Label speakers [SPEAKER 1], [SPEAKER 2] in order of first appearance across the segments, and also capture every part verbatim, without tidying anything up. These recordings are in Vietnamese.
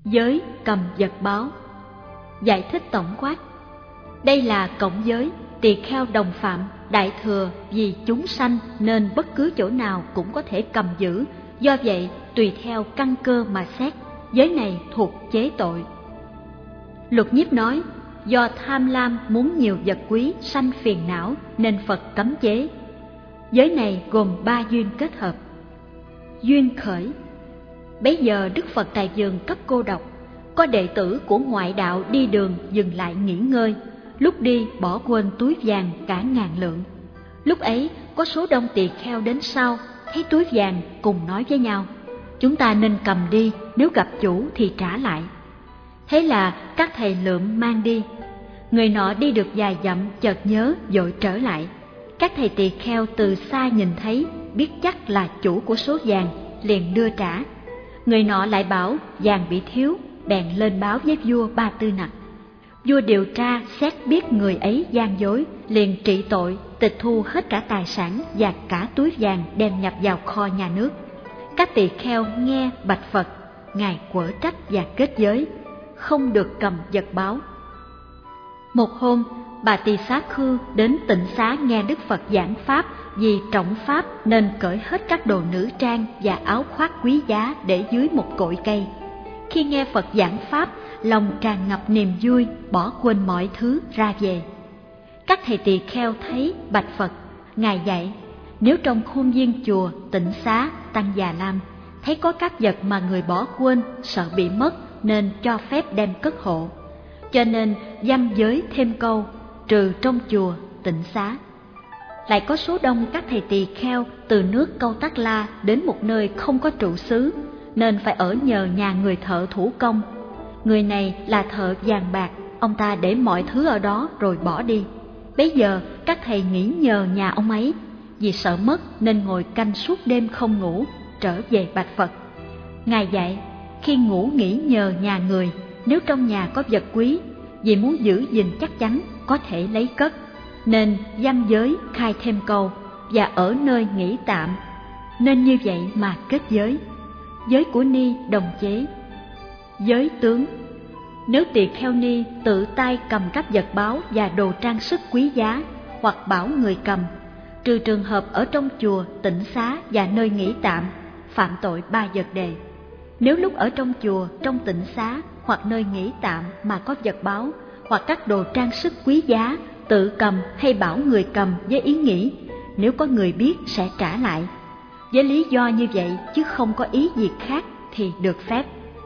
[SPEAKER 1] Giới cầm vật báo. Giải thích tổng quát. Đây là cổng giới, tỳ kheo đồng phạm, đại thừa vì chúng sanh nên bất cứ chỗ nào cũng có thể cầm giữ, do vậy tùy theo căn cơ mà xét, giới này thuộc chế tội. Lục Nhiếp nói, do tham lam muốn nhiều vật quý sanh phiền não nên Phật cấm chế. Giới này gồm ba duyên kết hợp. Duyên khởi. Bấy giờ Đức Phật tại vườn cấp cô độc, có đệ tử của ngoại đạo đi đường dừng lại nghỉ ngơi, lúc đi bỏ quên túi vàng cả ngàn lượng. Lúc ấy có số đông tỳ kheo đến sau, thấy túi vàng cùng nói với nhau, chúng ta nên cầm đi, nếu gặp chủ thì trả lại. Thế là các thầy lượm mang đi. Người nọ đi được vài dặm chợt nhớ vội trở lại. Các thầy tỳ kheo từ xa nhìn thấy, biết chắc là chủ của số vàng, liền đưa trả. Người nọ lại bảo vàng bị thiếu, bèn lên báo với vua Ba Tư Nặc. Vua điều tra xét biết người ấy gian dối, liền trị tội, tịch thu hết cả tài sản và cả túi vàng đem nhập vào kho nhà nước. Các tỳ kheo nghe bạch Phật, ngài quở trách và kết giới, không được cầm vật báo. Một hôm, bà Tỳ Xá Khư đến Tịnh Xá nghe Đức Phật giảng pháp, vì trọng pháp nên cởi hết các đồ nữ trang và áo khoác quý giá để dưới một cội cây. Khi nghe Phật giảng pháp, lòng tràn ngập niềm vui, bỏ quên mọi thứ ra về. Các thầy tỳ kheo thấy bạch Phật, ngài dạy, nếu trong khuôn viên chùa Tịnh Xá Tăng Già Lam thấy có các vật mà người bỏ quên sợ bị mất nên cho phép đem cất hộ, cho nên dăm giới thêm câu trừ trong chùa Tịnh Xá. Lại có số đông các thầy tỳ kheo từ nước Câu Tắc La đến một nơi không có trụ xứ, nên phải ở nhờ nhà người thợ thủ công. Người này là thợ vàng bạc, ông ta để mọi thứ ở đó rồi bỏ đi. Bấy giờ các thầy nghỉ nhờ nhà ông ấy, vì sợ mất nên ngồi canh suốt đêm không ngủ, trở về bạch Phật. Ngài dạy, khi ngủ nghỉ nhờ nhà người, nếu trong nhà có vật quý, vì muốn giữ gìn chắc chắn có thể lấy cất, nên dăm giới khai thêm câu và ở nơi nghỉ tạm, nên như vậy mà kết giới. Giới của ni đồng chế. Giới tướng. Nếu tỳ kheo ni tự tay cầm các vật báo và đồ trang sức quý giá, hoặc bảo người cầm, trừ trường hợp ở trong chùa Tịnh Xá và nơi nghỉ tạm, phạm tội ba vật đề. Nếu lúc ở trong chùa, trong Tịnh Xá hoặc nơi nghỉ tạm mà có vật báo hoặc các đồ trang sức quý giá, tự cầm hay bảo người cầm với ý nghĩ nếu có người biết sẽ trả lại, với lý do như vậy chứ không có ý gì khác thì được phép.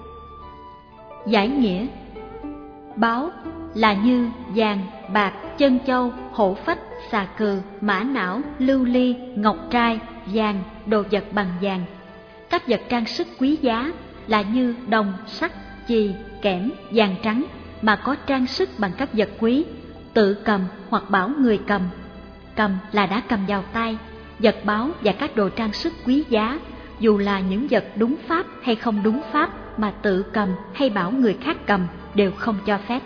[SPEAKER 1] Giải nghĩa. Báo là như vàng, bạc, chân châu, hổ phách, xà cừ, mã não, lưu ly, ngọc trai, vàng, đồ vật bằng vàng. Các vật trang sức quý giá là như đồng, sắt, chì, kẽm, vàng trắng mà có trang sức bằng các vật quý, tự cầm hoặc bảo người cầm. Cầm là đã cầm vào tay. Vật báo và các đồ trang sức quý giá, dù là những vật đúng pháp hay không đúng pháp mà tự cầm hay bảo người khác cầm, đều không cho phép.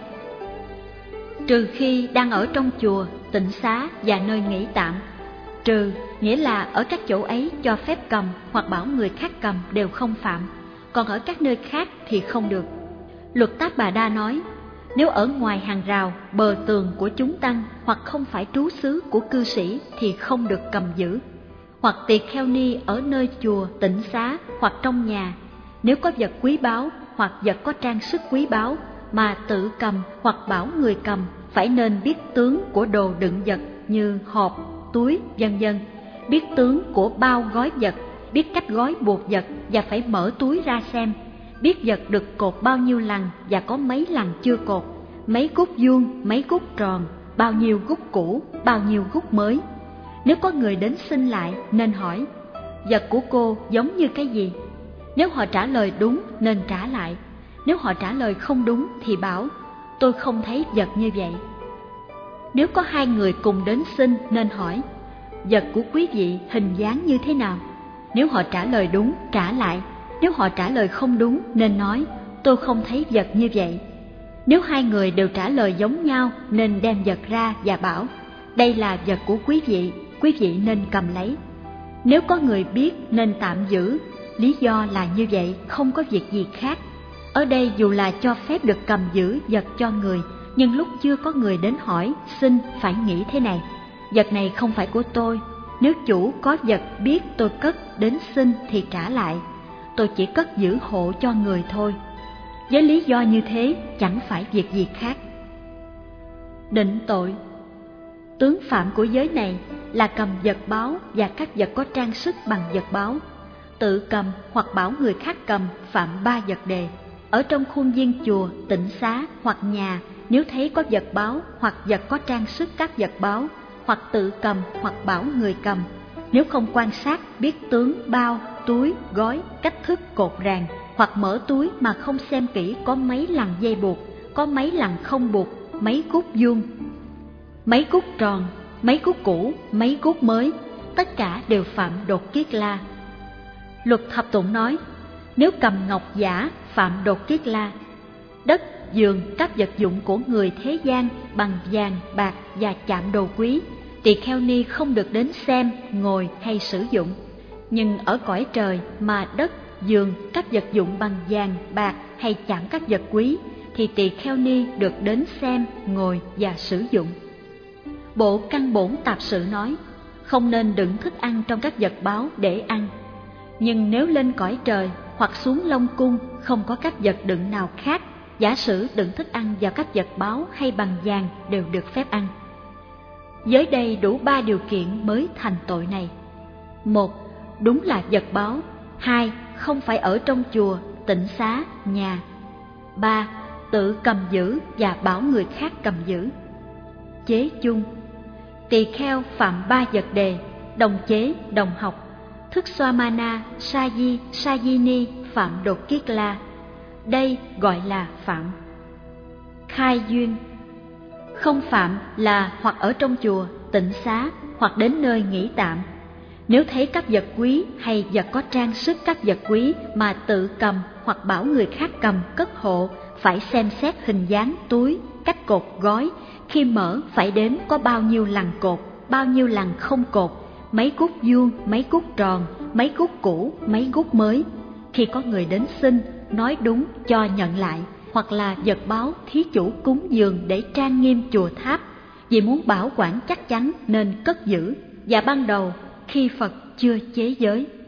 [SPEAKER 1] Trừ khi đang ở trong chùa, Tịnh Xá và nơi nghỉ tạm. Trừ nghĩa là ở các chỗ ấy cho phép cầm hoặc bảo người khác cầm đều không phạm, còn ở các nơi khác thì không được. Luật Tác Bà Đa nói, nếu ở ngoài hàng rào, bờ tường của chúng tăng hoặc không phải trú xứ của cư sĩ thì không được cầm giữ. Hoặc tỳ kheo ni ở nơi chùa Tịnh Xá hoặc trong nhà, nếu có vật quý báu hoặc vật có trang sức quý báu mà tự cầm hoặc bảo người cầm, phải nên biết tướng của đồ đựng vật như hộp, túi, vân vân, biết tướng của bao gói vật, biết cách gói buộc vật và phải mở túi ra xem, biết vật được cột bao nhiêu lần và có mấy lần chưa cột, mấy gút vuông, mấy gút tròn, bao nhiêu gút cũ, bao nhiêu gút mới. Nếu có người đến xin lại nên hỏi, vật của cô giống như cái gì? Nếu họ trả lời đúng nên trả lại, nếu họ trả lời không đúng thì bảo, tôi không thấy vật như vậy. Nếu có hai người cùng đến xin nên hỏi, vật của quý vị hình dáng như thế nào? Nếu họ trả lời đúng, trả lại. Nếu họ trả lời không đúng nên nói, tôi không thấy vật như vậy. Nếu hai người đều trả lời giống nhau nên đem vật ra và bảo, đây là vật của quý vị, quý vị nên cầm lấy. Nếu có người biết nên tạm giữ, lý do là như vậy, không có việc gì khác. Ở đây dù là cho phép được cầm giữ vật cho người, nhưng lúc chưa có người đến hỏi, xin phải nghĩ thế này: vật này không phải của tôi, nếu chủ có vật biết tôi cất đến xin thì trả lại, tôi chỉ cất giữ hộ cho người thôi. Với lý do như thế chẳng phải việc gì khác. Định tội. Tướng phạm của giới này là cầm vật báo và các vật có trang sức bằng vật báo. Tự cầm hoặc bảo người khác cầm phạm ba vật đề. Ở trong khuôn viên chùa, tịnh xá hoặc nhà, nếu thấy có vật báo hoặc vật có trang sức các vật báo, hoặc tự cầm hoặc bảo người cầm, nếu không quan sát biết tướng bao, túi, gói, cách thức cột ràng, hoặc mở túi mà không xem kỹ có mấy lằn dây buộc, có mấy lằn không buộc, mấy cúc vuông, mấy cúc tròn, mấy cúc cũ, mấy cúc mới, tất cả đều phạm đột kiết la. Luật thập tụng nói, nếu cầm ngọc giả phạm đột kiết la. Đất, giường, các vật dụng của người thế gian bằng vàng, bạc và chạm đồ quý, tỳ kheo ni không được đến xem, ngồi hay sử dụng. Nhưng ở cõi trời mà đất, giường, các vật dụng bằng vàng, bạc hay chạm các vật quý, thì tỳ kheo ni được đến xem, ngồi và sử dụng. Bộ Căn Bổn Tạp Sự nói, không nên đựng thức ăn trong các vật báo để ăn. Nhưng nếu lên cõi trời hoặc xuống Long Cung không có các vật đựng nào khác, giả sử đựng thức ăn vào các vật báo hay bằng vàng đều được phép ăn. Giới đây đủ ba điều kiện mới thành tội này. Một, đúng là vật báo. Hai, không phải ở trong chùa, tịnh xá, nhà. Ba, tự cầm giữ và bảo người khác cầm giữ. Chế chung. Tỳ kheo phạm ba vật đề, đồng chế, đồng học. Thức Swamana, Sa-di, Sa-di-ni phạm đột kiết la. Đây gọi là phạm. Khai duyên. Không phạm là hoặc ở trong chùa, tịnh xá, hoặc đến nơi nghỉ tạm. Nếu thấy các vật quý hay vật có trang sức các vật quý mà tự cầm hoặc bảo người khác cầm cất hộ, phải xem xét hình dáng túi, cách cột gói. Khi mở phải đếm có bao nhiêu lằn cột, bao nhiêu lằn không cột, mấy cúc vuông, mấy cúc tròn, mấy cúc cũ, mấy cúc mới. Khi có người đến xin, nói đúng cho nhận lại, hoặc là vật báo thí chủ cúng dường để trang nghiêm chùa tháp, vì muốn bảo quản chắc chắn nên cất giữ. Và ban đầu khi Phật chưa chế giới.